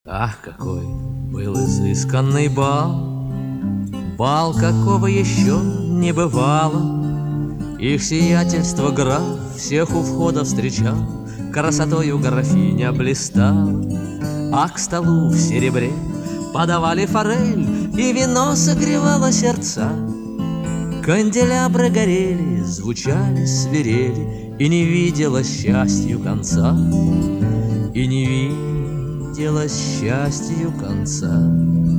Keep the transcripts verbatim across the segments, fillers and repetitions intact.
Ах, какой был изысканный бал, бал, какого еще не бывало. Их сиятельство граф всех у входа встречал, красотою графиня блистала. А к столу в серебре подавали форель, и вино согревало сердца. Канделябры горели, звучали свирели, и не видела счастью конца, и не видела счастью конца.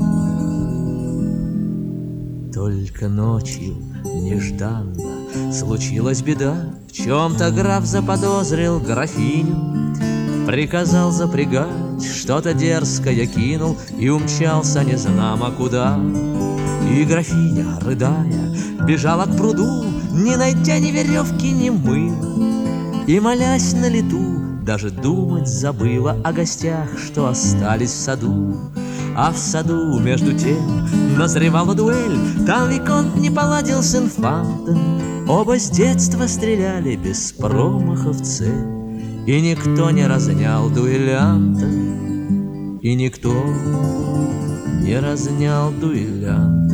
Только ночью нежданно случилась беда, в чем-то граф заподозрил графиню, приказал запрягать, что-то дерзкое кинул и умчался незнамо куда. И графиня, рыдая, бежала к пруду, не найдя ни веревки, ни мыла, и, молясь на лету, даже думать забыла о гостях, что остались в саду. А в саду, между тем, назревала дуэль, там виконт не поладил с инфантом. Оба с детства стреляли без промаха в цель, и никто не разнял дуэлянта, и никто не разнял дуэлянта.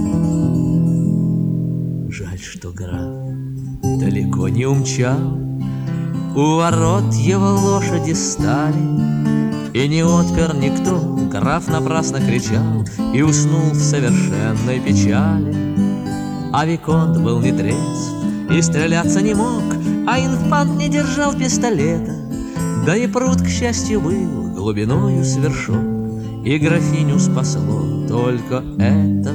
Жаль, что граф далеко не умчал, у ворот его лошади стали, и не отпер никто, граф напрасно кричал и уснул в совершенной печали. А виконт был не трезв и стреляться не мог, а инфант не держал пистолета, да и пруд, к счастью, был глубиною с вершок, и графиню спасло только это.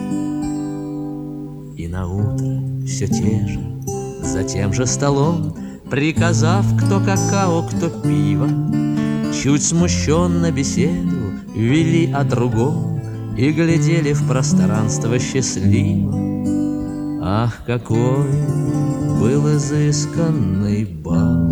И наутро все те же, за тем же столом, приказав, кто какао, кто пиво, чуть смущенно беседу вели о другом и глядели в пространство счастливо. Ах, какой был изысканный бал!